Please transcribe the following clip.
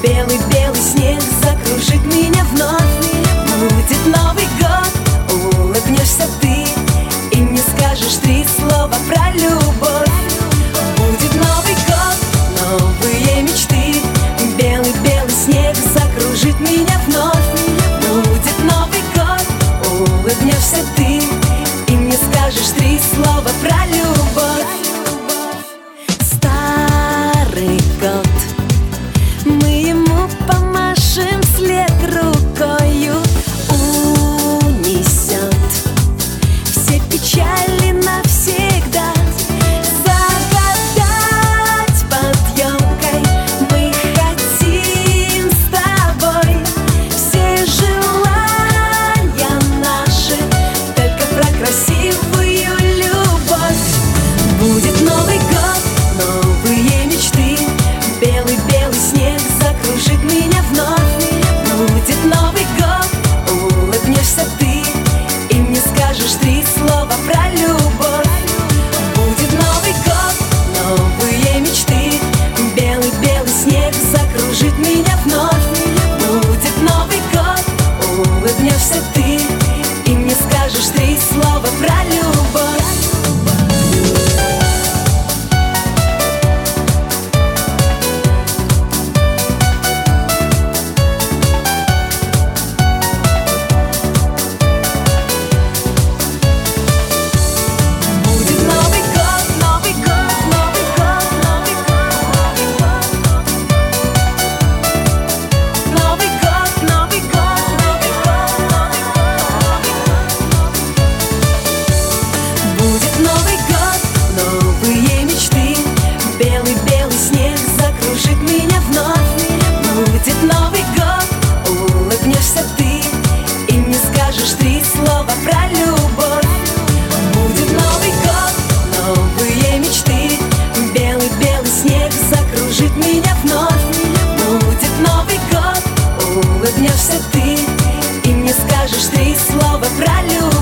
белый-белый снег закружит меня вновь. Будет Новый год, улыбнешься ты и мне скажешь 3 слова про любовь. Будет Новый год, новые мечты, белый-белый снег закружит меня вновь. Будет Новый год, улыбнешься ты и мне скажешь 3 слова про любовь. Старый год, мы ему помашем вслед рукою, унесет все печали навсегда. Загадать под елкой мы хотим с тобой все желания наши, только про красивую любовь. Будет Новый год, новые мечты, белый-белый снег закружит меня вновь. Будет Новый год, улыбнешься ты и мне скажешь 3 слова про любовь. Будет Новый год, новые мечты, белый-белый снег закружит меня вновь. Будет Новый год, улыбнешься ты и мне скажешь 3 слова про любовь. Белый-белый снег закружит меня вновь. Будет Новый год, улыбнешься ты и мне скажешь 3 слова про любовь. Будет Новый год, новые мечты, белый-белый снег закружит меня вновь. Будет Новый год, улыбнешься ты и мне скажешь 3 слова про любовь.